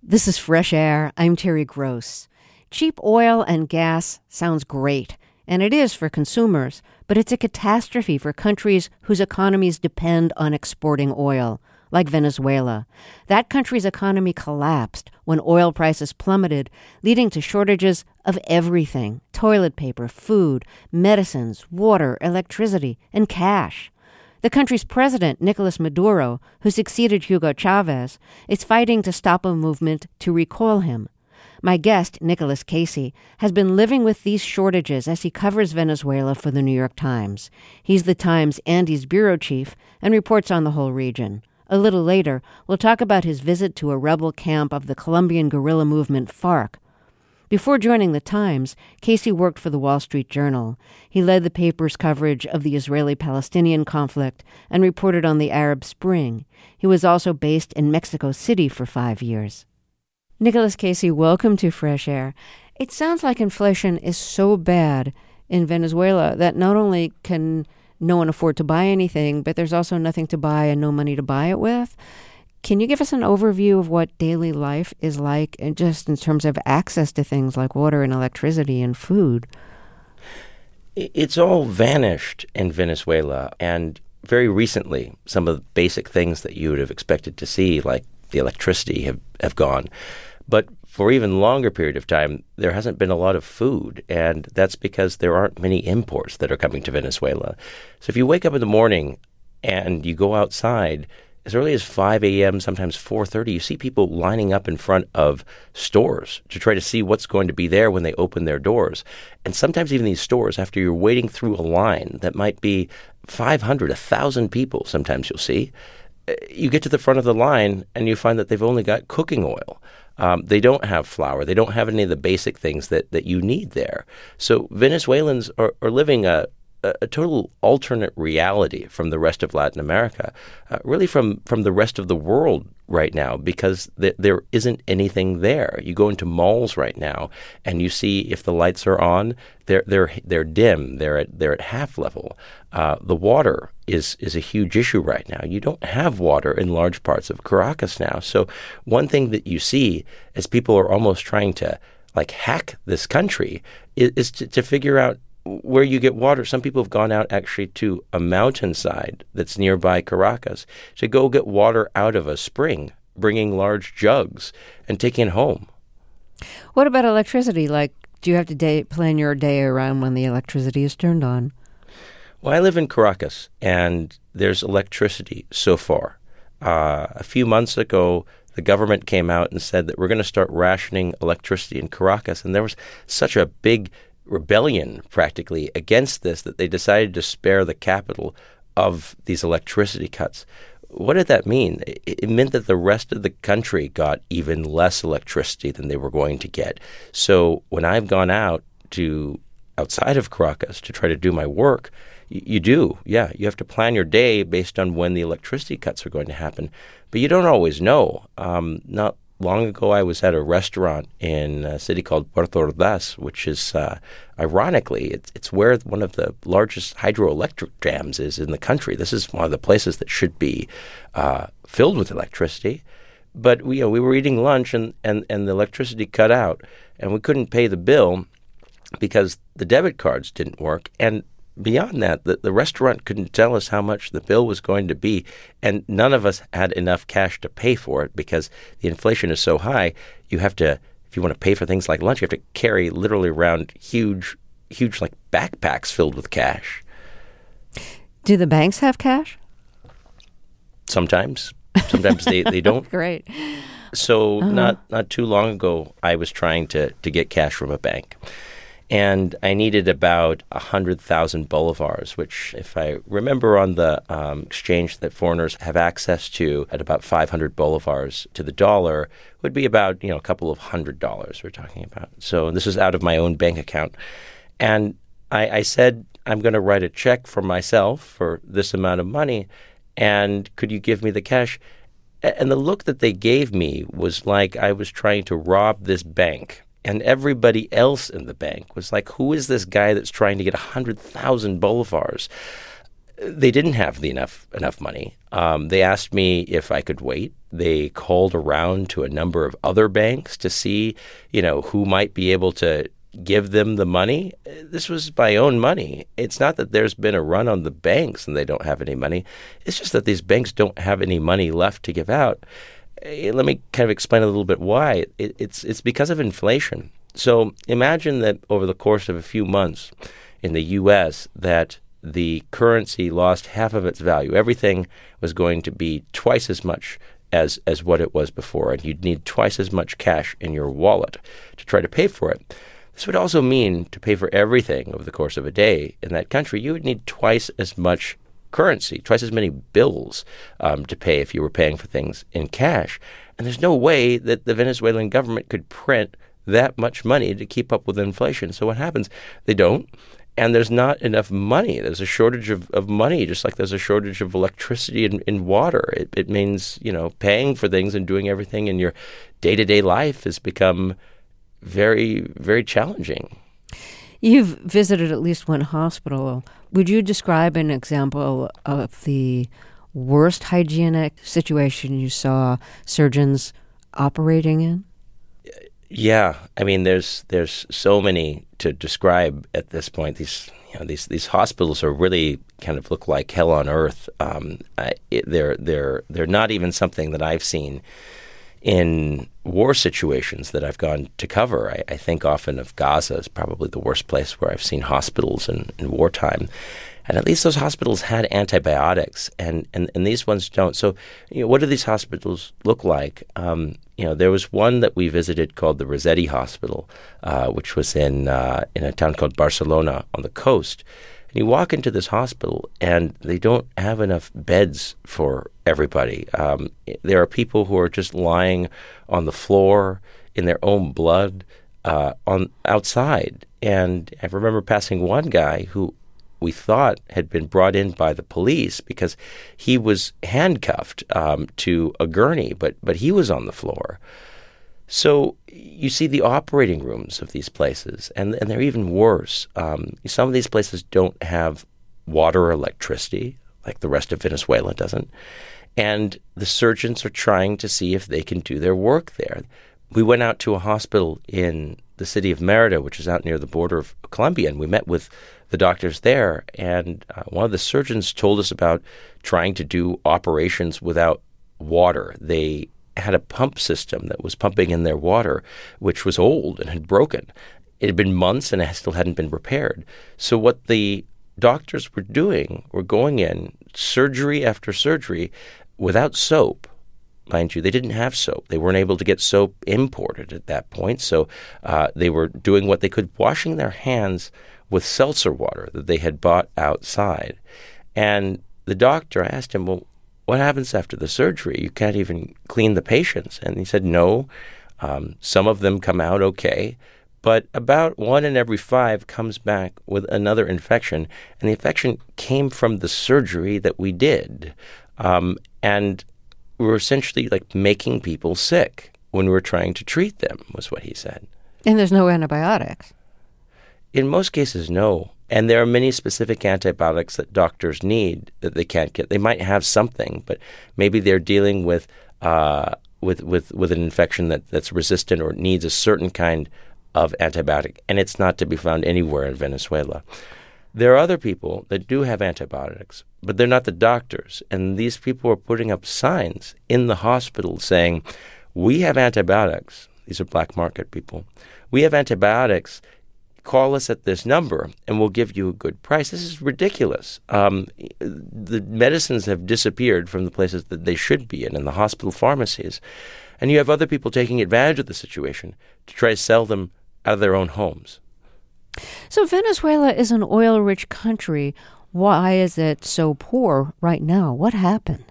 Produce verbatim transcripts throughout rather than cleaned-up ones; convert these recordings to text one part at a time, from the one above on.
This is Fresh Air. I'm Terry Gross. Cheap oil and gas sounds great, and it is for consumers, but it's a catastrophe for countries whose economies depend on exporting oil, like Venezuela. That country's economy collapsed when oil prices plummeted, leading to shortages of everything: toilet paper, food, medicines, water, electricity, and cash. The country's president, Nicolas Maduro, who succeeded Hugo Chavez, is fighting to stop a movement to recall him. My guest, Nicholas Casey, has been living with these shortages as he covers Venezuela for the New York Times. He's the Times Andes bureau chief and reports on the whole region. A little later, we'll talk about his visit to a rebel camp of the Colombian guerrilla movement FARC. Before joining the Times, Casey worked for the Wall Street Journal. He led the paper's coverage of the Israeli-Palestinian conflict and reported on the Arab Spring. He was also based in Mexico City for five years. Nicholas Casey, welcome to Fresh Air. It sounds like inflation is so bad in Venezuela that not only can no one afford to buy anything, but there's also nothing to buy and no money to buy it with. Can you give us an overview of what daily life is like, and just in terms of access to things like water and electricity and food? It's all vanished in Venezuela. And very recently, some of the basic things that you would have expected to see, like the electricity, have, have gone. But for even longer period of time, there hasn't been a lot of food. And that's because there aren't many imports that are coming to Venezuela. So if you wake up in the morning and you go outside, as early as five a.m., sometimes four thirty, you see people lining up in front of stores to try to see what's going to be there when they open their doors. And sometimes even these stores, after you're waiting through a line that might be five hundred, one thousand people, sometimes you'll see, you get to the front of the line and you find that they've only got cooking oil. Um, they don't have flour. They don't have any of the basic things that, that you need there. So Venezuelans are, are living a a total alternate reality from the rest of Latin America, uh, really from, from the rest of the world right now, because th- there isn't anything there. You go into malls right now and you see if the lights are on, they're they're they're dim. They're at they're at half level. Uh, the water is is a huge issue right now. You don't have water in large parts of Caracas now. So one thing that you see as people are almost trying to like hack this country is, is to, to figure out where you get water. Some people have gone out actually to a mountainside that's nearby Caracas to go get water out of a spring, bringing large jugs and taking it home. What about electricity? Like, do you have to day, plan your day around when the electricity is turned on? Well, I live in Caracas, and there's electricity so far. Uh, a few months ago, the government came out and said that we're going to start rationing electricity in Caracas, and there was such a big rebellion practically against this that they decided to spare the capital of these electricity cuts. What did that mean? It meant that the rest of the country got even less electricity than they were going to get. So when I've gone out to outside of Caracas to try to do my work, you, you do, yeah, you have to plan your day based on when the electricity cuts are going to happen. But you don't always know. Um, not long ago, I was at a restaurant in a city called Puerto Ordaz, which is, uh, ironically, it's, it's where one of the largest hydroelectric dams is in the country. This is one of the places that should be uh, filled with electricity. But we, you know, we were eating lunch, and, and, and the electricity cut out, and we couldn't pay the bill because the debit cards didn't work. And beyond that, the, the restaurant couldn't tell us how much the bill was going to be, and none of us had enough cash to pay for it because the inflation is so high. You have to, if you want to pay for things like lunch, you have to carry literally around huge, huge like backpacks filled with cash. Do the banks have cash? Sometimes. Sometimes they, they don't. Great. So uh-huh. not not too long ago, I was trying to, to get cash from a bank. And I needed about one hundred thousand bolivars, which, if I remember on the um, exchange that foreigners have access to at about five hundred bolivars to the dollar, would be about, you know, a couple of hundred dollars we're talking about. So this is out of my own bank account. And I, I said, I'm going to write a check for myself for this amount of money, and could you give me the cash? And the look that they gave me was like I was trying to rob this bank. And everybody else in the bank was like, who is this guy that's trying to get one hundred thousand bolivars? they didn't have the enough enough money. Um, they asked me if I could wait. They called around to a number of other banks to see, you know, who might be able to give them the money. This was my own money. It's not that there's been a run on the banks and they don't have any money. It's just that these banks don't have any money left to give out. Let me kind of explain a little bit why. It, it's it's because of inflation. So imagine that over the course of a few months in the U S that the currency lost half of its value. Everything was going to be twice as much as as what it was before, and you'd need twice as much cash in your wallet to try to pay for it. This would also mean to pay for everything over the course of a day in that country, you would need twice as much currency, twice as many bills um, to pay if you were paying for things in cash. And there's no way that the Venezuelan government could print that much money to keep up with inflation. So what happens? They don't. And there's not enough money. There's a shortage of, of money, just like there's a shortage of electricity and, and water. It, it means, you know, paying for things and doing everything in your day-to-day life has become very, very challenging. You've visited at least one hospital. Would you describe an example of the worst hygienic situation you saw surgeons operating in? Yeah, I mean, there's there's so many to describe at this point. These you know these these hospitals are really kind of look like hell on earth. Um, I, it, they're they're they're not even something that I've seen in war situations that I've gone to cover. I, I think often of Gaza as probably the worst place where I've seen hospitals in, in wartime. And at least those hospitals had antibiotics, and, and, and these ones don't. So, you know, what do these hospitals look like? Um, you know, there was one that we visited called the Rossetti Hospital, uh, which was in uh, in a town called Barcelona on the coast. And you walk into this hospital, and they don't have enough beds for everybody. Um, there are people who are just lying on the floor in their own blood uh, on outside. And I remember passing one guy who we thought had been brought in by the police because he was handcuffed um, to a gurney, but but he was on the floor. So you see the operating rooms of these places, and, and they're even worse. Um, some of these places don't have water or electricity, like the rest of Venezuela doesn't. And the surgeons are trying to see if they can do their work there. We went out to a hospital in the city of Merida, which is out near the border of Colombia, and we met with the doctors there. And uh, one of the surgeons told us about trying to do operations without water. They had a pump system that was pumping in their water, which was old and had broken. It had been months and it still hadn't been repaired. So what the doctors were doing were going in, surgery after surgery, without soap. Mind you, they didn't have soap. They weren't able to get soap imported at that point. So uh, they were doing what they could, washing their hands with seltzer water that they had bought outside. And the doctor, I asked him, well, what happens after the surgery? You can't even clean the patients. And he said, no, um, some of them come out okay, but about one in every five comes back with another infection. And the infection came from the surgery that we did. Um, and we were essentially like making people sick when we were trying to treat them, was what he said. And there's no antibiotics. In most cases, no. And there are many specific antibiotics that doctors need that they can't get. They might have something, but maybe they're dealing with uh, with, with with an infection that, that's resistant or needs a certain kind of antibiotic, and it's not to be found anywhere in Venezuela. There are other people that do have antibiotics, but they're not the doctors. And these people are putting up signs in the hospital saying, we have antibiotics. These are black market people. We have antibiotics. Call us at this number, and we'll give you a good price. This is ridiculous. Um, the medicines have disappeared from the places that they should be in, in the hospital pharmacies. And you have other people taking advantage of the situation to try to sell them out of their own homes. So Venezuela is an oil-rich country. Why is it so poor right now? What happened?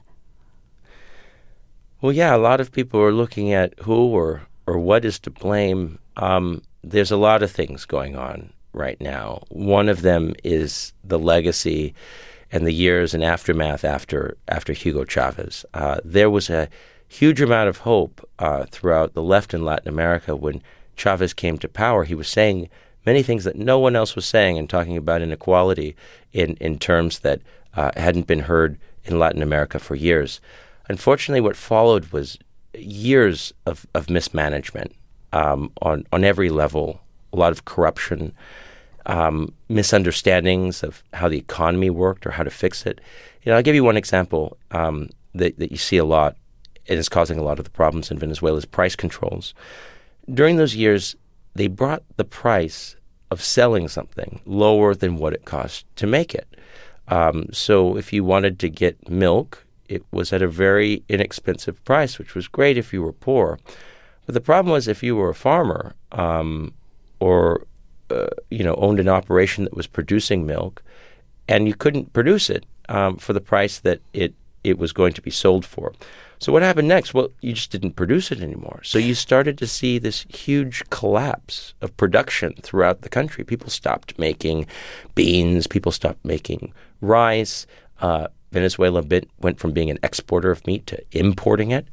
Well, yeah, a lot of people are looking at who or, or what is to blame. Um, there's a lot of things going on right now. One of them is the legacy and the years and aftermath after after Hugo Chavez. Uh, there was a huge amount of hope uh, throughout the left in Latin America when Chavez came to power. He was saying many things that no one else was saying and talking about inequality in, in terms that uh, hadn't been heard in Latin America for years. Unfortunately, what followed was years of, of mismanagement um, on, on every level, a lot of corruption, um, misunderstandings of how the economy worked or how to fix it. You know, I'll give you one example um, that, that you see a lot, and is causing a lot of the problems in Venezuela, is price controls. During those years, they brought the price of selling something lower than what it cost to make it. Um, so if you wanted to get milk, it was at a very inexpensive price, which was great if you were poor. But the problem was if you were a farmer um, or uh, you know owned an operation that was producing milk, and you couldn't produce it um, for the price that it it was going to be sold for. So what happened next? Well, you just didn't produce it anymore. So you started to see this huge collapse of production throughout the country. People stopped making beans. People stopped making rice. Uh, Venezuela bit, went from being an exporter of meat to importing it.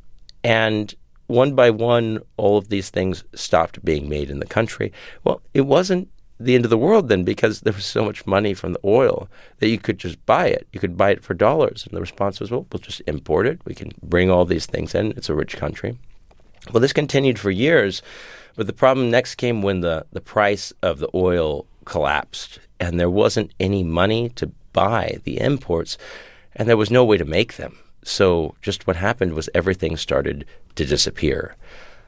And one by one, all of these things stopped being made in the country. Well, it wasn't the end of the world then, because there was so much money from the oil that you could just buy it. You could buy it for dollars. And the response was, well, we'll just import it. We can bring all these things in. It's a rich country. Well, this continued for years. But the problem next came when the, the price of the oil collapsed and there wasn't any money to buy the imports, and there was no way to make them. So just what happened was everything started to disappear.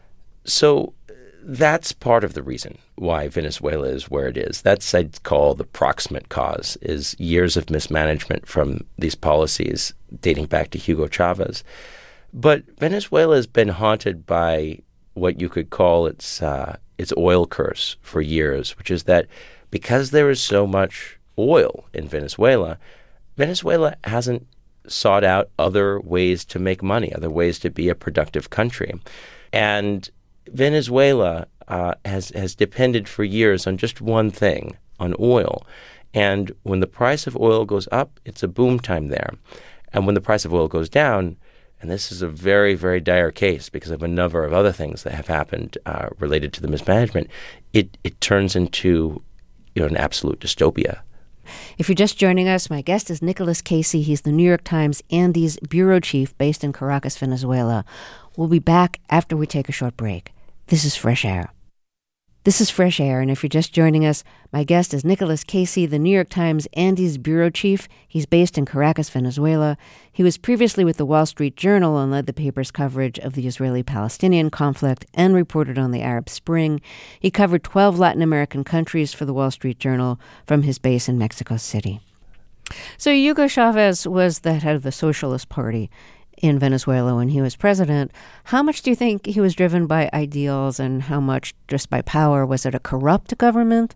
So that's part of the reason why Venezuela is where it is. That's, I'd call, the proximate cause, is years of mismanagement from these policies dating back to Hugo Chavez. But Venezuela has been haunted by what you could call its uh, its oil curse for years, which is that because there is so much oil in Venezuela, Venezuela hasn't sought out other ways to make money, other ways to be a productive country. And Venezuela uh, has has depended for years on just one thing, on oil. And when the price of oil goes up, it's a boom time there. And when the price of oil goes down, and this is a very, very dire case because of a number of other things that have happened uh, related to the mismanagement, it, it turns into you know, an absolute dystopia. If you're just joining us, my guest is Nicholas Casey. He's the New York Times Andes bureau chief based in Caracas, Venezuela. We'll be back after we take a short break. This is Fresh Air. This is Fresh Air, and if you're just joining us, my guest is Nicholas Casey, the New York Times Andes bureau chief. He's based in Caracas, Venezuela. He was previously with the Wall Street Journal and led the paper's coverage of the Israeli-Palestinian conflict and reported on the Arab Spring. He covered twelve Latin American countries for the Wall Street Journal from his base in Mexico City. So Hugo Chavez was the head of the Socialist Party in Venezuela when he was president. How much do you think he was driven by ideals and how much just by power? Was it a corrupt government?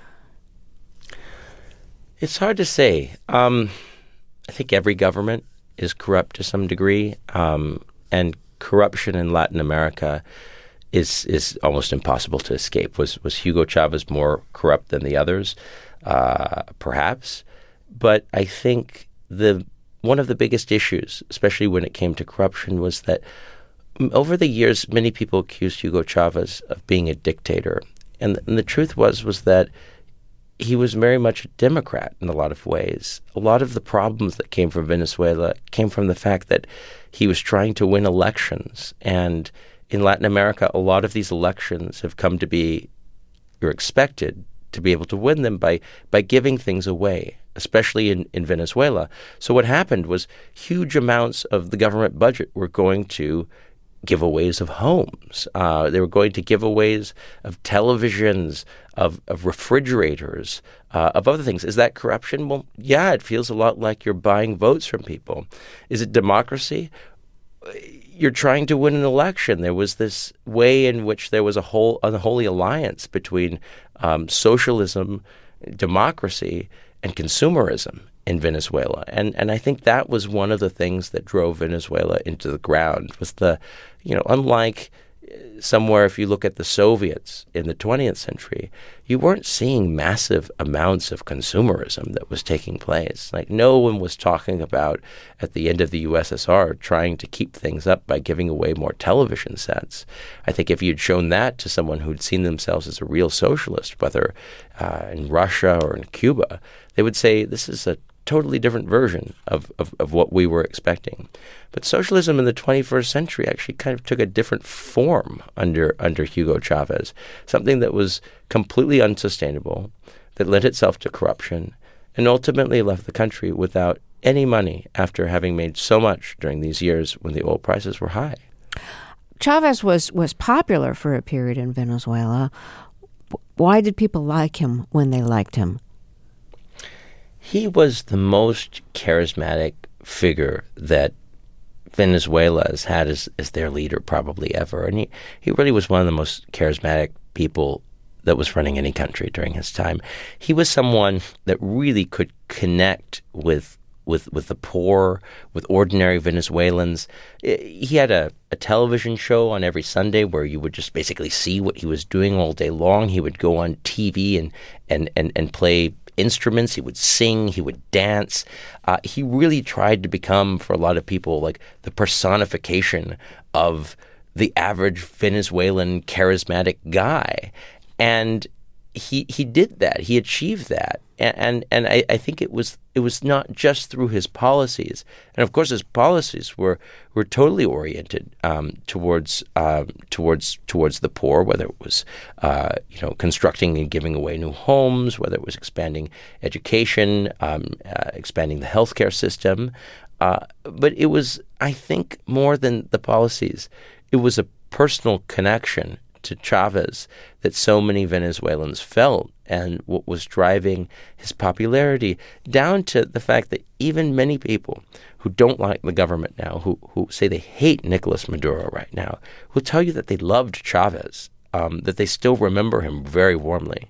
It's hard to say. Um, I think every government is corrupt to some degree, um, and corruption in Latin America is is almost impossible to escape. Was was Hugo Chavez more corrupt than the others? Uh, perhaps. But I think the one of the biggest issues, especially when it came to corruption, was that over the years, many people accused Hugo Chavez of being a dictator. And, and the truth was, was that he was very much a Democrat in a lot of ways. A lot of the problems that came from Venezuela came from the fact that he was trying to win elections. And in Latin America, a lot of these elections have come to be, you're expected to be able to win them by by giving things away, especially in, in Venezuela. So what happened was huge amounts of the government budget were going to giveaways of homes. Uh, they were going to giveaways of televisions, of, of refrigerators, uh, of other things. Is that corruption? Well, yeah, it feels a lot like you're buying votes from people. Is it democracy? You're trying to win an election. There was this way in which there was a whole unholy alliance between um, socialism, democracy, and consumerism in Venezuela. And and I think that was one of the things that drove Venezuela into the ground, was the, you know, unlike somewhere, if you look at the Soviets in the twentieth century, you weren't seeing massive amounts of consumerism that was taking place. Like, no one was talking about, at the end of the U S S R, trying to keep things up by giving away more television sets. I think if you'd shown that to someone who'd seen themselves as a real socialist, whether uh, in Russia or in Cuba, they would say, this is a totally different version of, of, of what we were expecting. But socialism in the twenty-first century actually kind of took a different form under under Hugo Chavez, something that was completely unsustainable, that led itself to corruption, and ultimately left the country without any money after having made so much during these years when the oil prices were high. Chavez was, was popular for a period in Venezuela. Why did people like him when they liked him? He was the most charismatic figure that Venezuela has had as, as their leader probably ever. And he, he really was one of the most charismatic people that was running any country during his time. He was someone that really could connect with with with the poor, with ordinary Venezuelans. He had a, a television show on every Sunday where you would just basically see what he was doing all day long. He would go on T V and and, and, and play instruments. He would sing. He would dance. Uh, he really tried to become, for a lot of people, like the personification of the average Venezuelan charismatic guy. And he he did that. He achieved that. And and, and I, I think it was it was not just through his policies. And of course his policies were were totally oriented um, towards um, towards towards the poor, whether it was uh, you know constructing and giving away new homes, whether it was expanding education, um, uh, expanding the healthcare system. Uh, but it was, I think, more than the policies. It was a personal connection to Chavez that so many Venezuelans felt, and what was driving his popularity, down to the fact that even many people who don't like the government now, who, who say they hate Nicolas Maduro right now, will tell you that they loved Chavez, um, that they still remember him very warmly.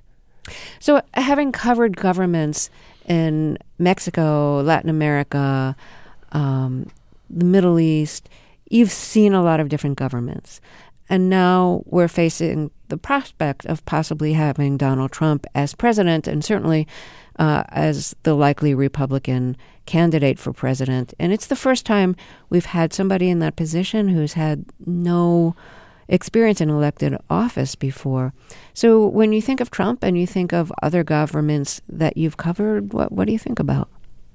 So having covered governments in Mexico, Latin America, um, the Middle East, you've seen a lot of different governments. And now we're facing the prospect of possibly having Donald Trump as president, and certainly uh, as the likely Republican candidate for president. And it's the first time we've had somebody in that position who's had no experience in elected office before. So when you think of Trump and you think of other governments that you've covered, what, what do you think about?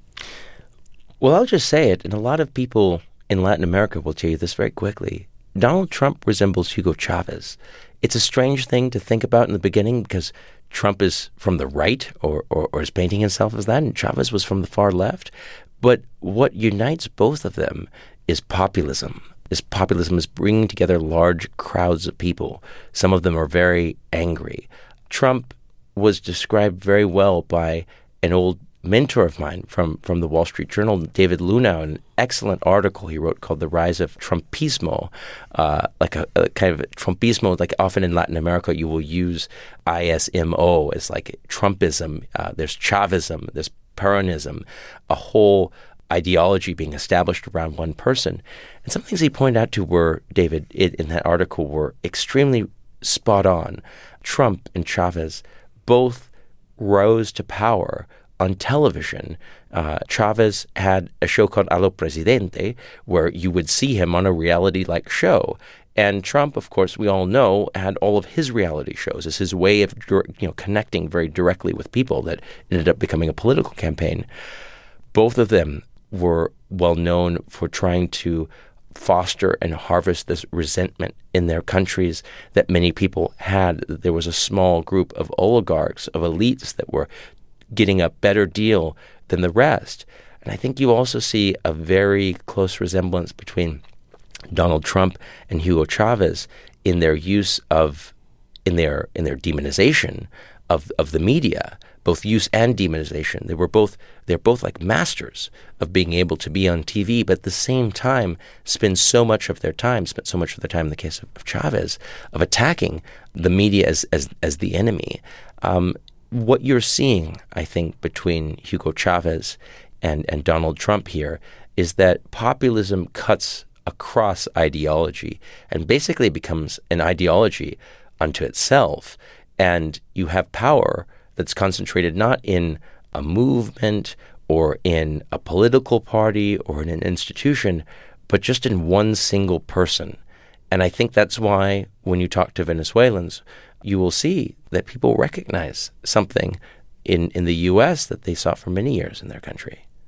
Well, I'll just say it, and a lot of people in Latin America will tell you this very quickly. Donald Trump resembles Hugo Chavez. It's a strange thing to think about in the beginning because Trump is from the right or, or, or is painting himself as that, and Chavez was from the far left. But what unites both of them is populism. This populism is bringing together large crowds of people. Some of them are very angry. Trump was described very well by an old mentor of mine from, from the Wall Street Journal, David Lunau, an excellent article he wrote called The Rise of Trumpismo, uh, like a, a kind of Trumpismo, like often in Latin America, you will use I S M O as like Trumpism. Uh, there's Chavism, there's Peronism, a whole ideology being established around one person. And some things he pointed out to were, David, it, in that article, were extremely spot on. Trump and Chavez both rose to power on television. Uh, Chavez had a show called Allo Presidente, where you would see him on a reality-like show. And Trump, of course, we all know, had all of his reality shows as his way of you know connecting very directly with people that ended up becoming a political campaign. Both of them were well known for trying to foster and harvest this resentment in their countries that many people had. There was a small group of oligarchs, of elites that were getting a better deal than the rest. And I think you also see a very close resemblance between Donald Trump and Hugo Chavez in their use of, in their in their demonization of of the media, both use and demonization. They were both they're both like masters of being able to be on T V, but at the same time spend so much of their time, spent so much of their time in the case of, of Chavez, of attacking the media as as as the enemy. Um, What you're seeing, I think, between Hugo Chavez and, and Donald Trump here is that populism cuts across ideology and basically becomes an ideology unto itself. And you have power that's concentrated not in a movement or in a political party or in an institution, but just in one single person. And I think that's why when you talk to Venezuelans, you will see that people recognize something in, in the U S that they saw for many years in their country.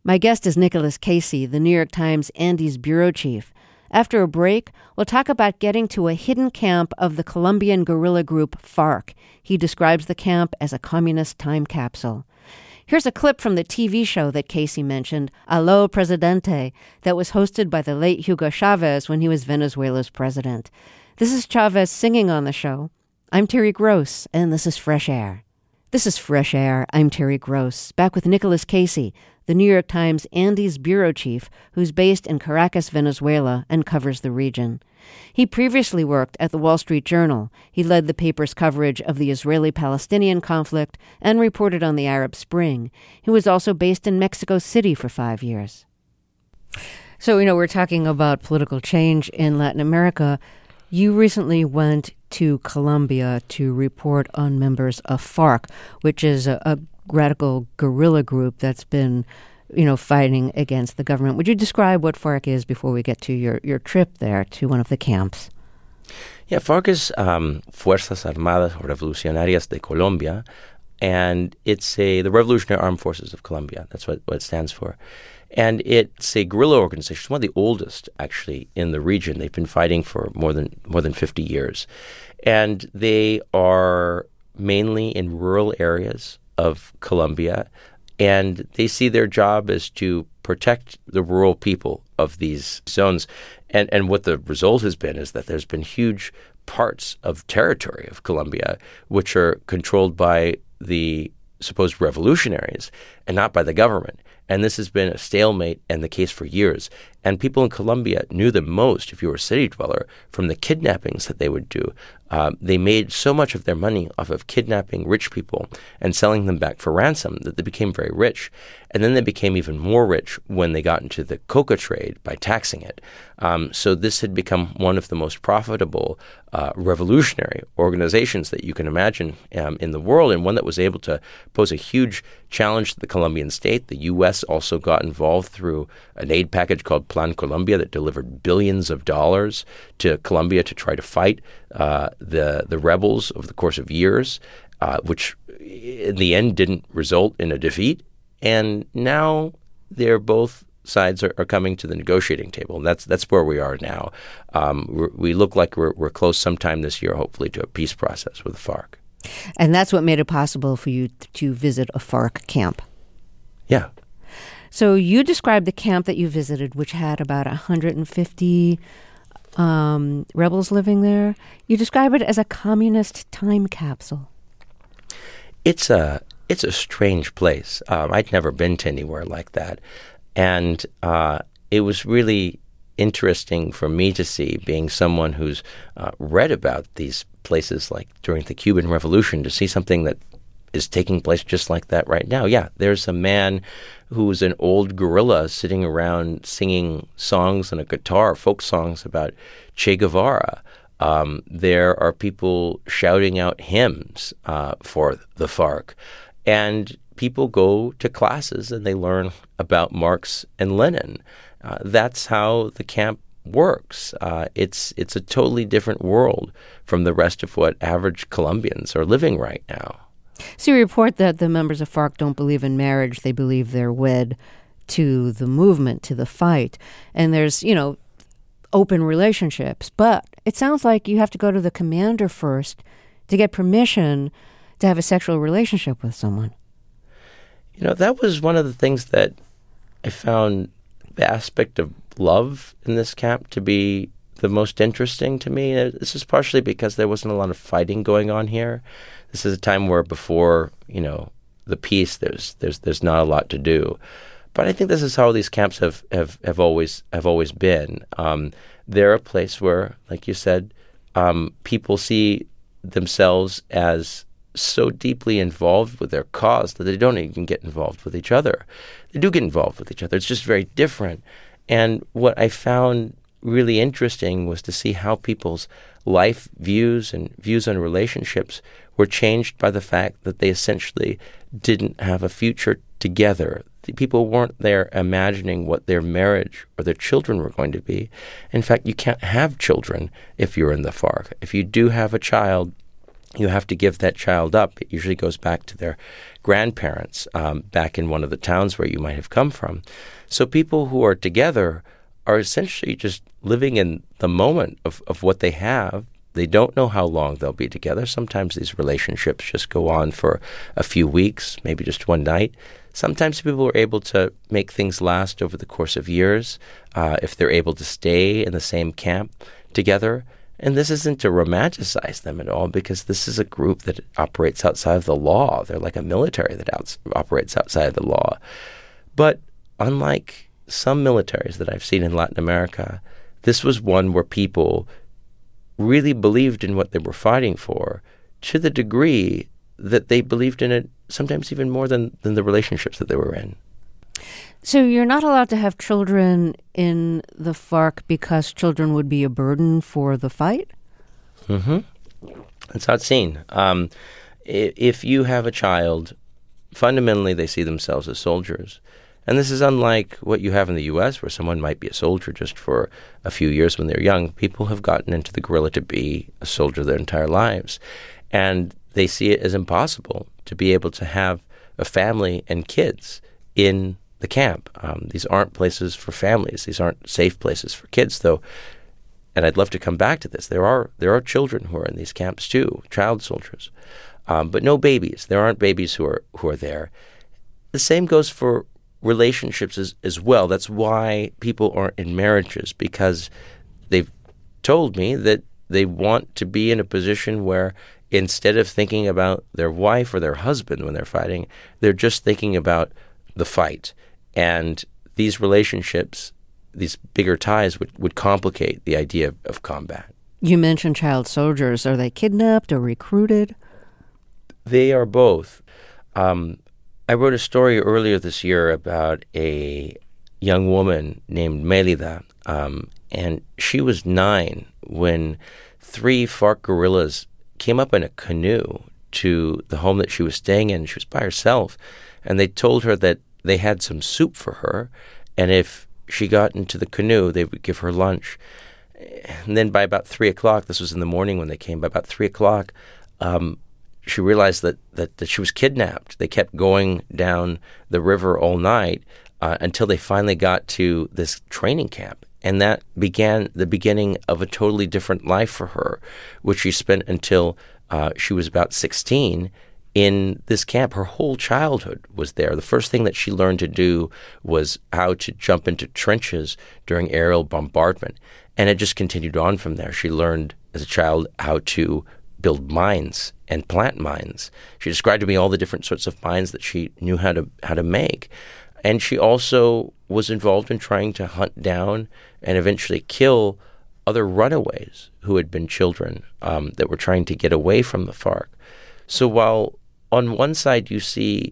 My guest is Nicholas Casey, the New York Times Andes bureau chief. After a break, we'll talk about getting to a hidden camp of the Colombian guerrilla group FARC. He describes the camp as a communist time capsule. Here's a clip from the T V show that Casey mentioned, Allo Presidente, that was hosted by the late Hugo Chavez when he was Venezuela's president. This is Chavez singing on the show. I'm Terry Gross, and this is Fresh Air. This is Fresh Air. I'm Terry Gross, back with Nicholas Casey, the New York Times Andes bureau chief who's based in Caracas, Venezuela, and covers the region. He previously worked at the Wall Street Journal. He led the paper's coverage of the Israeli-Palestinian conflict and reported on the Arab Spring. He was also based in Mexico City for five years. So, you know, we're talking about political change in Latin America. You recently went to Colombia to report on members of FARC, which is a, a radical guerrilla group that's been, you know, fighting against the government. Would you describe what FARC is before we get to your, your trip there to one of the camps? Yeah, FARC is um, Fuerzas Armadas Revolucionarias de Colombia, and it's a the Revolutionary Armed Forces of Colombia. That's what, what it stands for. And it's a guerrilla organization. It's one of the oldest, actually, in the region. They've been fighting for more than more than fifty years. And they are mainly in rural areas of Colombia, and they see their job as to protect the rural people of these zones. And and what the result has been is that there's been huge parts of territory of Colombia which are controlled by the supposed revolutionaries and not by the government. And this has been a stalemate and the case for years. And people in Colombia knew them most, if you were a city dweller, from the kidnappings that they would do. Uh, they made so much of their money off of kidnapping rich people and selling them back for ransom that they became very rich. And then they became even more rich when they got into the coca trade by taxing it. Um, so this had become one of the most profitable uh, revolutionary organizations that you can imagine um, in the world, and one that was able to pose a huge challenge to the Colombian state. The U S also got involved through an aid package called Plan Colombia that delivered billions of dollars to Colombia to try to fight uh, the the rebels over the course of years, uh, which in the end didn't result in a defeat. And now they're both sides are, are coming to the negotiating table. And that's that's where we are now. Um, we're, we look like we're, we're close sometime this year, hopefully, to a peace process with the FARC. And that's what made it possible for you to visit a FARC camp. Yeah. So you described the camp that you visited, which had about one hundred fifty um, rebels living there. You describe it as a communist time capsule. It's a it's a strange place. Um, I'd never been to anywhere like that. And uh, it was really interesting for me to see, being someone who's uh, read about these places like during the Cuban Revolution, to see something that is taking place just like that right now. Yeah, there's a man who's an old guerrilla sitting around singing songs on a guitar, folk songs about Che Guevara. Um, there are people shouting out hymns uh, for the FARC. And people go to classes and they learn about Marx and Lenin. Uh, that's how the camp works. Uh, it's it's a totally different world from the rest of what average Colombians are living right now. So you report that the members of FARC don't believe in marriage. They believe they're wed to the movement, to the fight. And there's, you know, open relationships. But it sounds like you have to go to the commander first to get permission to have a sexual relationship with someone. You know, that was one of the things that I found the aspect of love in this camp to be the most interesting to me. This is partially because there wasn't a lot of fighting going on here. This is a time where before, you know, the peace, there's there's there's not a lot to do. But I think this is how these camps have have, have always have always been. Um, they're a place where, like you said, um, people see themselves as so deeply involved with their cause that they don't even get involved with each other. They do get involved with each other. It's just very different. And what I found really interesting was to see how people's life views and views on relationships were changed by the fact that they essentially didn't have a future together. The people weren't there imagining what their marriage or their children were going to be. In fact, you can't have children if you're in the FARC. If you do have a child, you have to give that child up. It usually goes back to their grandparents um, back in one of the towns where you might have come from. So people who are together are essentially just living in the moment of, of what they have. They don't know how long they'll be together. Sometimes these relationships just go on for a few weeks, maybe just one night. Sometimes people are able to make things last over the course of years uh, if they're able to stay in the same camp together. And this isn't to romanticize them at all, because this is a group that operates outside of the law. They're like a military that outs- operates outside of the law. But unlike some militaries that I've seen in Latin America, this was one where people really believed in what they were fighting for to the degree that they believed in it sometimes even more than, than the relationships that they were in. So you're not allowed to have children in the FARC because children would be a burden for the fight? Mm-hmm. That's how it's seen. Um, if you have a child, fundamentally they see themselves as soldiers. And this is unlike what you have in the U S, where someone might be a soldier just for a few years when they're young. People have gotten into the guerrilla to be a soldier their entire lives. And they see it as impossible to be able to have a family and kids in the camp. Um, these aren't places for families. These aren't safe places for kids, though. And I'd love to come back to this. There are there are children who are in these camps too, child soldiers, um, but no babies. There aren't babies who are who are there. The same goes for relationships as, as well. That's why people aren't in marriages, because they've told me that they want to be in a position where instead of thinking about their wife or their husband when they're fighting, they're just thinking about the fight. And these relationships, these bigger ties, would, would complicate the idea of, of combat. You mentioned child soldiers. Are they kidnapped or recruited? They are both. Um, I wrote a story earlier this year about a young woman named Melida, um, and she was nine when three FARC guerrillas came up in a canoe to the home that she was staying in. She was by herself, and they told her that they had some soup for her, and if she got into the canoe, they would give her lunch. And then by about three o'clock, this was in the morning when they came, by about three o'clock, um, she realized that, that, that she was kidnapped. They kept going down the river all night uh, until they finally got to this training camp. And that began the beginning of a totally different life for her, which she spent until uh, she was about sixteen in this camp. Her whole childhood was there. The first thing that she learned to do was how to jump into trenches during aerial bombardment. And it just continued on from there. She learned as a child how to build mines and plant mines. She described to me all the different sorts of mines that she knew how to how to make. And she also was involved in trying to hunt down and eventually kill other runaways who had been children um, that were trying to get away from the FARC. So while on one side you see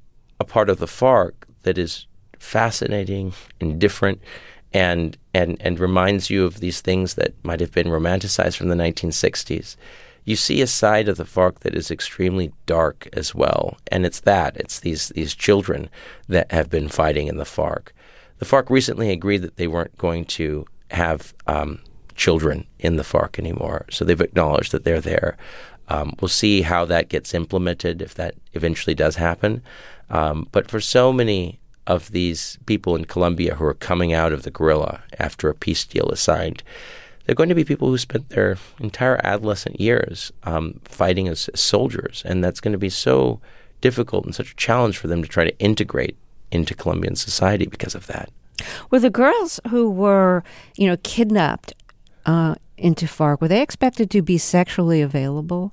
a part of the FARC that is fascinating and different and and and reminds you of these things that might have been romanticized from the nineteen sixties, you see a side of the FARC that is extremely dark as well. And it's that. It's these these children that have been fighting in the FARC. The FARC recently agreed that they weren't going to have um, children in the FARC anymore. So they've acknowledged that they're there. Um, we'll see how that gets implemented, if that eventually does happen. Um, but for so many of these people in Colombia who are coming out of the guerrilla after a peace deal is signed, they're going to be people who spent their entire adolescent years um, fighting as soldiers. And that's going to be so difficult and such a challenge for them to try to integrate into Colombian society because of that. Were the girls who were, you know, kidnapped uh, into FARC, were they expected to be sexually available?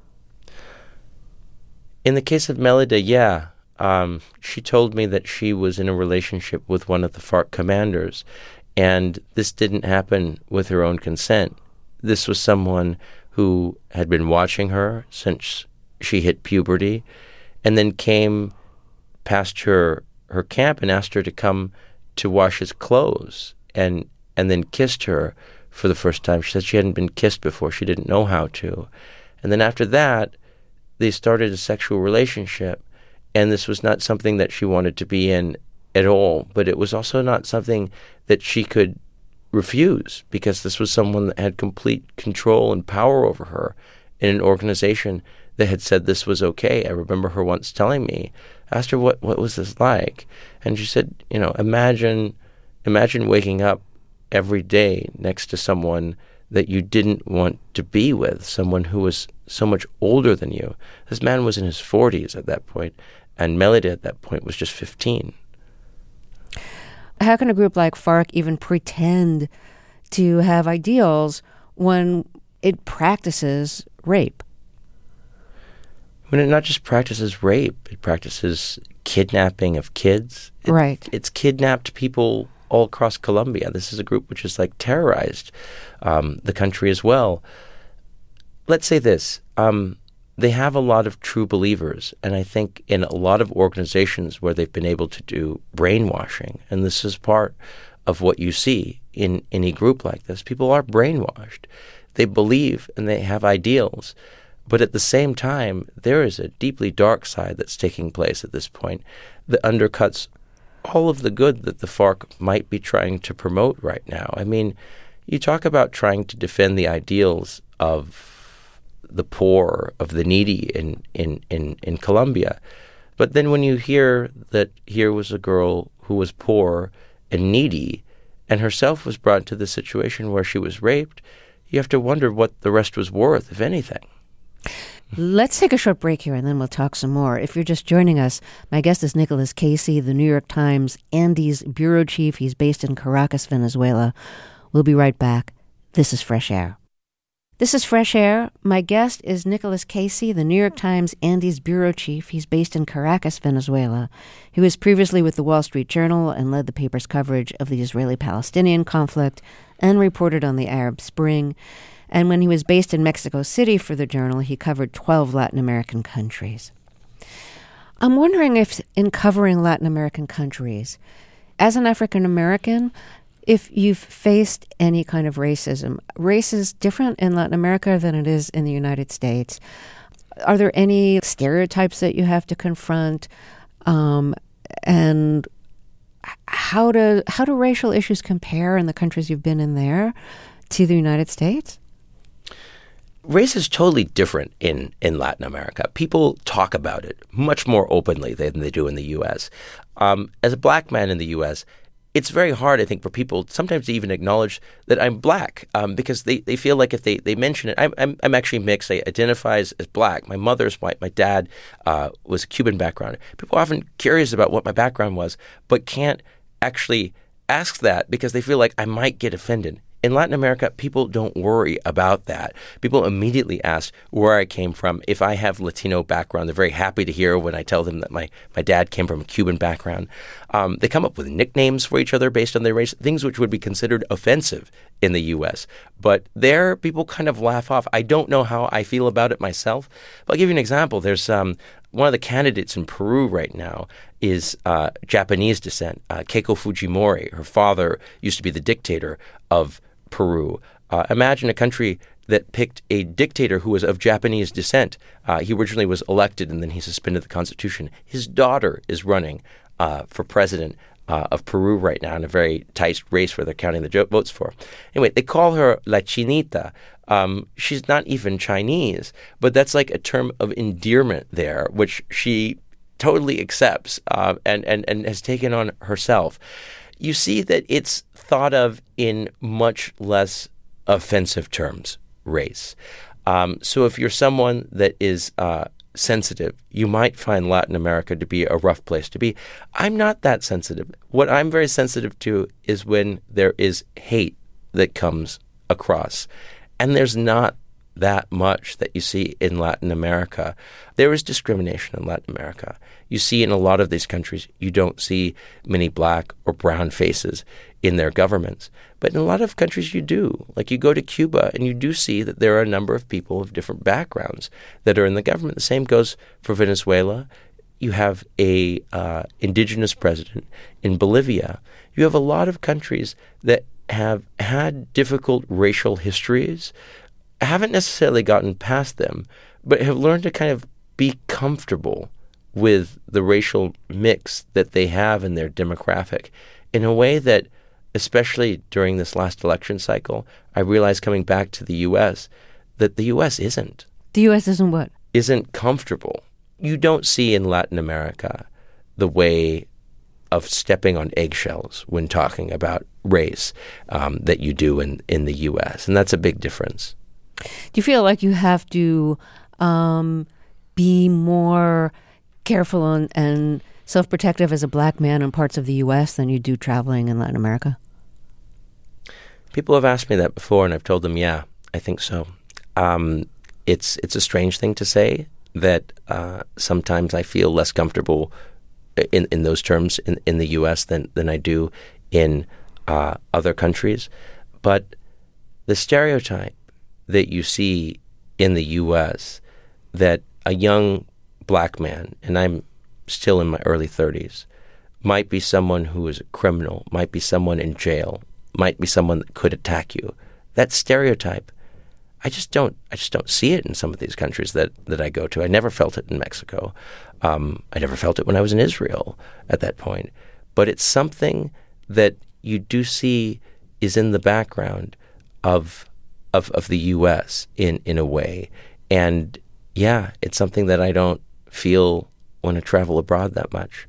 In the case of Melida, yeah. Um, she told me that she was in a relationship with one of the FARC commanders, and this didn't happen with her own consent. This was someone who had been watching her since she hit puberty, and then came past her her camp and asked her to come to wash his clothes, and and then kissed her for the first time. She said she hadn't been kissed before. She didn't know how to. And then after that, they started a sexual relationship, and this was not something that she wanted to be in at all, but it was also not something that she could refuse, because this was someone that had complete control and power over her, in an organization that had said this was okay. I remember her once telling me, I asked her, what, what was this like? And she said, you know, imagine, imagine waking up every day next to someone that you didn't want to be with, someone who was so much older than you. This man was in his forties at that point, and Melody at that point was just fifteen. How can a group like FARC even pretend to have ideals when it practices rape? When it not just practices rape, it practices kidnapping of kids. It, right. It's kidnapped people all across Colombia. This is a group which has like terrorized um, the country as well. Let's say this. Um, they have a lot of true believers, and I think in a lot of organizations where they've been able to do brainwashing, and this is part of what you see in any group like this, people are brainwashed. They believe and they have ideals, but at the same time, there is a deeply dark side that's taking place at this point that undercuts all of the good that the FARC might be trying to promote right now. I mean, you talk about trying to defend the ideals of the poor, of the needy in, in, in, in Colombia. But then when you hear that here was a girl who was poor and needy and herself was brought to the situation where she was raped, you have to wonder what the rest was worth, if anything. Let's take a short break here and then we'll talk some more. If you're just joining us, my guest is Nicholas Casey, the New York Times Andes bureau chief. He's based in Caracas, Venezuela. We'll be right back. This is Fresh Air. This is Fresh Air. My guest is Nicholas Casey, the New York Times Andes bureau chief. He's based in Caracas, Venezuela. He was previously with the Wall Street Journal and led the paper's coverage of the Israeli-Palestinian conflict and reported on the Arab Spring. And when he was based in Mexico City for the Journal, he covered twelve Latin American countries. I'm wondering if in covering Latin American countries, as an African American, if you've faced any kind of racism. Race is different in Latin America than it is in the United States. Are there any stereotypes that you have to confront? Um, and how do how do racial issues compare in the countries you've been in there to the United States? Race is totally different in, in Latin America. People talk about it much more openly than they do in the U S. Um, as a black man in the U S, it's very hard, I think, for people sometimes to even acknowledge that I'm black um, because they, they feel like if they, they mention it, I'm, I'm I'm actually mixed. I identify as, as black. My mother's white. My dad uh, was a Cuban background. People are often curious about what my background was, but can't actually ask that because they feel like I might get offended. In Latin America, people don't worry about that. People immediately ask where I came from. If I have Latino background, they're very happy to hear when I tell them that my, my dad came from a Cuban background. Um, they come up with nicknames for each other based on their race, things which would be considered offensive in the U S. But there, people kind of laugh off. I don't know how I feel about it myself. But I'll give you an example. There's um, one of the candidates in Peru right now is uh, Japanese descent, uh, Keiko Fujimori. Her father used to be the dictator of Peru. Uh, imagine a country that picked a dictator who was of Japanese descent. Uh, he originally was elected and then he suspended the constitution. His daughter is running uh, for president uh, of Peru right now in a very tight race where they're counting the jo- votes for. Anyway, they call her La Chinita. Um, she's not even Chinese, but that's like a term of endearment there, which she totally accepts uh, and, and, and has taken on herself. You see that it's thought of in much less offensive terms, race. Um, so if you're someone that is uh, sensitive, you might find Latin America to be a rough place to be. I'm not that sensitive. What I'm very sensitive to is when there is hate that comes across. And there's not that much that you see in Latin America. There is discrimination in Latin America. You see in a lot of these countries, you don't see many black or brown faces in their governments. But in a lot of countries, you do. Like you go to Cuba and you do see that there are a number of people of different backgrounds that are in the government. The same goes for Venezuela. You have a uh, indigenous president in Bolivia. You have a lot of countries that have had difficult racial histories, haven't necessarily gotten past them, but have learned to kind of be comfortable with the racial mix that they have in their demographic in a way that, especially during this last election cycle, I realized coming back to the U S that the U S isn't. The U S isn't what? Isn't comfortable. You don't see in Latin America the way of stepping on eggshells when talking about race um, that you do in, in the U S, and that's a big difference. Do you feel like you have to um, be more careful on, and self-protective as a black man in parts of the U S than you do traveling in Latin America? People have asked me that before, and I've told them, yeah, I think so. Um, it's it's a strange thing to say that uh, sometimes I feel less comfortable in, in those terms in, in the U S than, than I do in uh, other countries. But the stereotype that you see in the U S that a young black man, and I'm still in my early thirties, might be someone who is a criminal, might be someone in jail, might be someone that could attack you. That stereotype, I just don't I just don't see it in some of these countries that, that I go to. I never felt it in Mexico. Um, I never felt it when I was in Israel at that point. But it's something that you do see is in the background of of, of the U S in, in a way. And yeah, it's something that I don't feel when I travel abroad that much.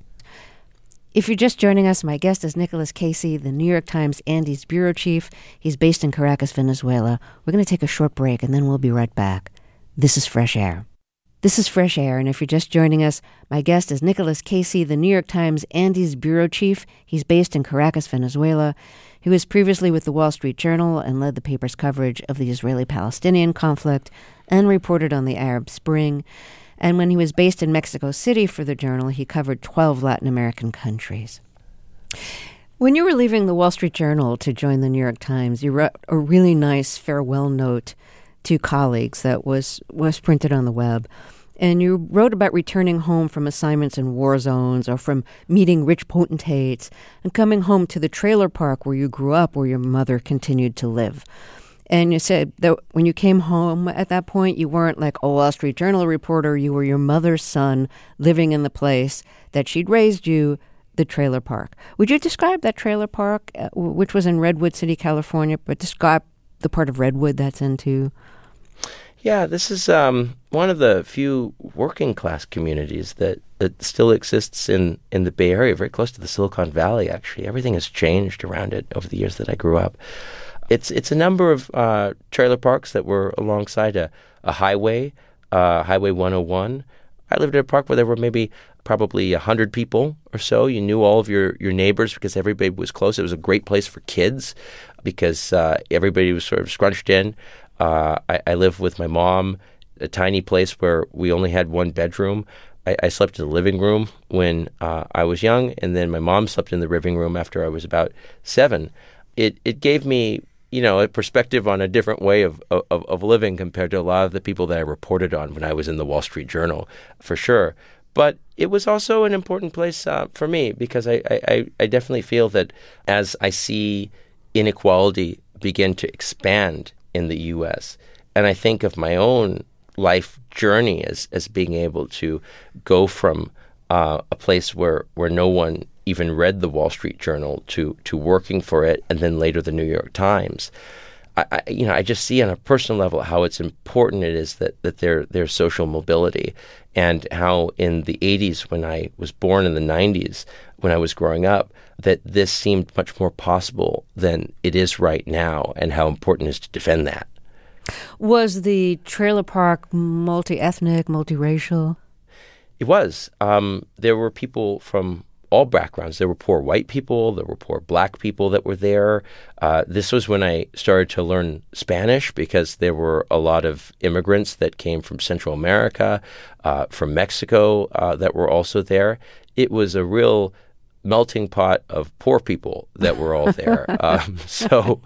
If you're just joining us, my guest is Nicholas Casey, the New York Times Andes bureau chief. He's based in Caracas, Venezuela. We're going to take a short break, and then we'll be right back. This is Fresh Air. This is Fresh Air, and if you're just joining us, my guest is Nicholas Casey, the New York Times Andes bureau chief. He's based in Caracas, Venezuela. He was previously with the Wall Street Journal and led the paper's coverage of the Israeli-Palestinian conflict and reported on the Arab Spring. And when he was based in Mexico City for the Journal, he covered twelve Latin American countries. When you were leaving the Wall Street Journal to join the New York Times, you wrote a really nice farewell note to colleagues that was, was printed on the web. And you wrote about returning home from assignments in war zones or from meeting rich potentates and coming home to the trailer park where you grew up, where your mother continued to live. And you said that when you came home at that point, you weren't like a Wall Street Journal reporter. You were your mother's son living in the place that she'd raised you, the trailer park. Would you describe that trailer park, uh, which was in Redwood City, California, but describe the part of Redwood that's into? Yeah, this is um, one of the few working class communities that, that still exists in, in the Bay Area, very close to the Silicon Valley, actually. Everything has changed around it over the years that I grew up. It's it's a number of uh, trailer parks that were alongside a, a highway, uh, Highway one oh one. I lived at a park where there were maybe probably one hundred people or so. You knew all of your, your neighbors because everybody was close. It was a great place for kids because uh, everybody was sort of scrunched in. Uh, I, I lived with my mom, a tiny place where we only had one bedroom. I, I slept in the living room when uh, I was young, and then my mom slept in the living room after I was about seven. It it gave me, you know, a perspective on a different way of, of, of living compared to a lot of the people that I reported on when I was in the Wall Street Journal, for sure. But it was also an important place uh, for me because I, I, I definitely feel that as I see inequality begin to expand in the U S, and I think of my own life journey as, as being able to go from uh, a place where, where no one even read the Wall Street Journal to to working for it, and then later the New York Times. I, I you know I just see on a personal level how it's important it is that that there there's social mobility, and how in the eighties when I was born, in the nineties when I was growing up, that this seemed much more possible than it is right now, and how important it is to defend that. Was the trailer park multi-ethnic, multiracial? It was. Um, there were people from all backgrounds. There were poor white people, there were poor black people that were there. Uh, this was when I started to learn Spanish because there were a lot of immigrants that came from Central America, uh, from Mexico, uh, that were also there. It was a real melting pot of poor people that were all there. um, so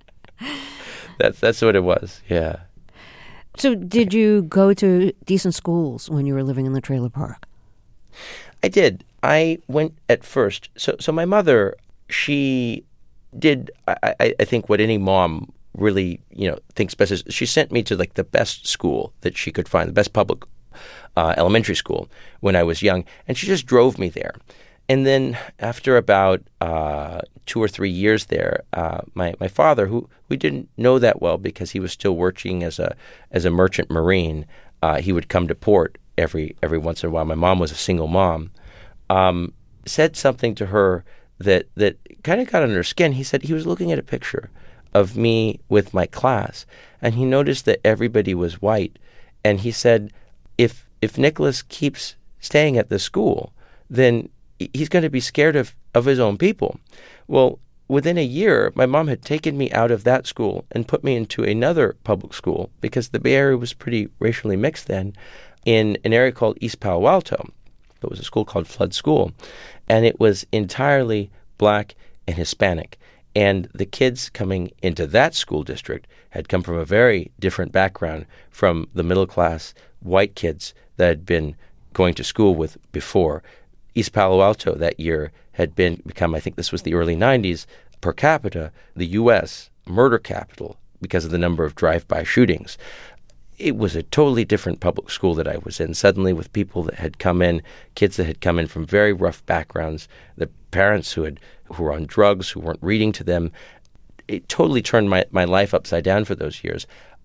that's that's what it was, yeah. So did you go to decent schools when you were living in the trailer park? I did. I went at first. So so my mother, she did, I, I, I think, what any mom really, you know, thinks best is she sent me to like the best school that she could find, the best public uh, elementary school when I was young. And she just drove me there. And then after about uh, two or three years there, uh, my my father, who we didn't know that well because he was still working as a as a merchant marine, uh, he would come to port every every once in a while. My mom was a single mom. Um, said something to her that that kind of got under her skin. He said he was looking at a picture of me with my class, and he noticed that everybody was white. And he said, if if Nicholas keeps staying at this school, then he's going to be scared of, of his own people. Well, within a year, my mom had taken me out of that school and put me into another public school because the Bay Area was pretty racially mixed then, in an area called East Palo Alto. It was a school called Flood School, and it was entirely black and Hispanic. And the kids coming into that school district had come from a very different background from the middle-class white kids that had been going to school with before. East Palo Alto that year had been become, I think this was the early nineties, per capita, the U S murder capital because of the number of drive-by shootings. It was a totally different public school that I was in, suddenly with people that had come in, kids that had come in from very rough backgrounds, the parents who had who were on drugs, who weren't reading to them. It totally turned my, my life upside down for those years.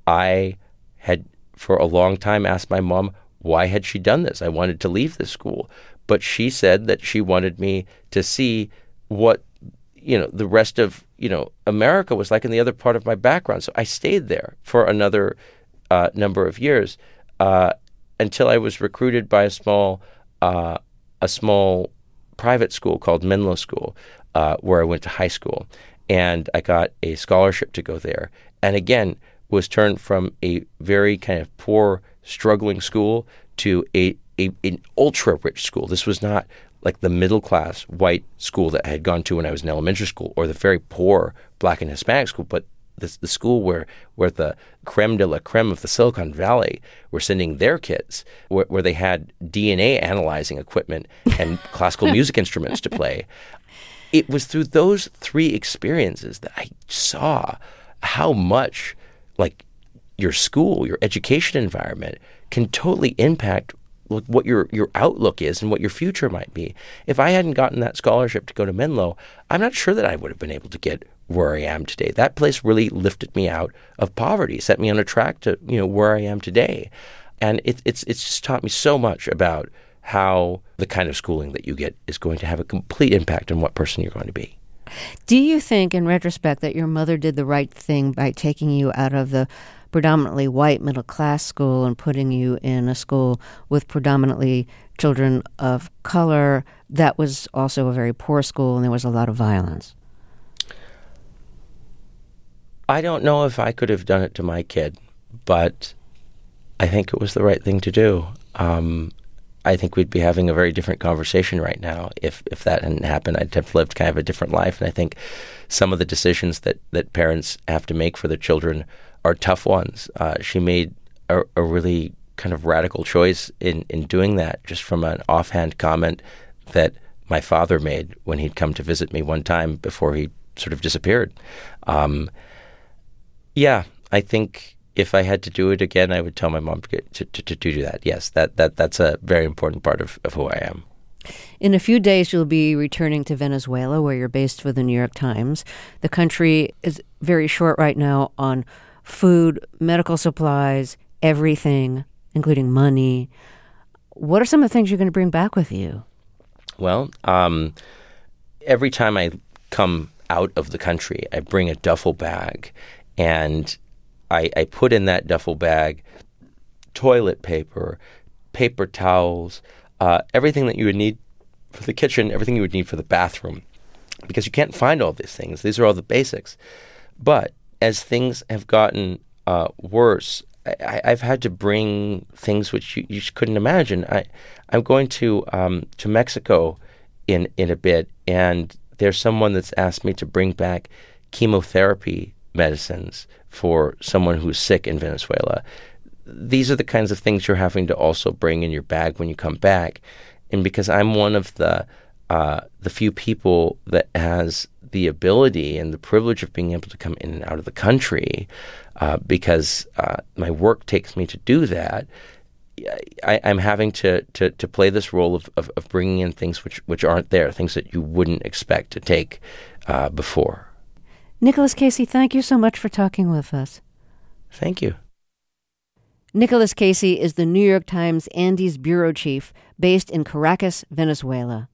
I had, for a long time, asked my mom, why had she done this? I wanted to leave this school. But she said that she wanted me to see what, you know, the rest of, you know, America was like in the other part of my background. So I stayed there for another uh, number of years uh, until I was recruited by a small, uh, a small private school called Menlo School, uh, where I went to high school. And I got a scholarship to go there. And again, was turned from a very kind of poor, struggling school to a A, an ultra-rich school. This was not like the middle-class white school that I had gone to when I was in elementary school, or the very poor black and Hispanic school, but the, the school where, where the creme de la creme of the Silicon Valley were sending their kids, where, where they had D N A analyzing equipment and classical music instruments to play. It was through those three experiences that I saw how much, like, your school, your education environment can totally impact what your your outlook is and what your future might be. If I hadn't gotten that scholarship to go to Menlo, I'm not sure that I would have been able to get where I am today. That place really lifted me out of poverty, set me on a track to, you know, where I am today. And it, it's it's just taught me so much about how the kind of schooling that you get is going to have a complete impact on what person you're going to be. Do you think, in retrospect, that your mother did the right thing by taking you out of the predominantly white middle-class school and putting you in a school with predominantly children of color that was also a very poor school and there was a lot of violence? I don't know if I could have done it to my kid, but I think it was the right thing to do. Um, I think we'd be having a very different conversation right now if, if that hadn't happened. I'd have lived kind of a different life. And I think some of the decisions that, that parents have to make for their children are tough ones. Uh, she made a, a really kind of radical choice in, in doing that, just from an offhand comment that my father made when he'd come to visit me one time before he sort of disappeared. Um, yeah, I think if I had to do it again, I would tell my mom to, to, to, to do that. Yes, that, that that's a very important part of, of who I am. In a few days, you'll be returning to Venezuela, where you're based for the New York Times. The country is very short right now on food, medical supplies, everything, including money. What are some of the things you're going to bring back with you? Well, um, every time I come out of the country, I bring a duffel bag, and I, I put in that duffel bag toilet paper, paper towels, uh, everything that you would need for the kitchen, everything you would need for the bathroom, because you can't find all these things. These are all the basics. But as things have gotten uh, worse, I, I've had to bring things which you, you couldn't imagine. I, I'm going to um, to Mexico in, in a bit, and there's someone that's asked me to bring back chemotherapy medicines for someone who's sick in Venezuela. These are the kinds of things you're having to also bring in your bag when you come back. And because I'm one of the uh, the few people that has the ability and the privilege of being able to come in and out of the country, uh, because uh, my work takes me to do that, I, I'm having to, to, to play this role of, of, of bringing in things which, which aren't there, things that you wouldn't expect to take uh, before. Nicholas Casey, thank you so much for talking with us. Thank you. Nicholas Casey is the New York Times Andes bureau chief based in Caracas, Venezuela.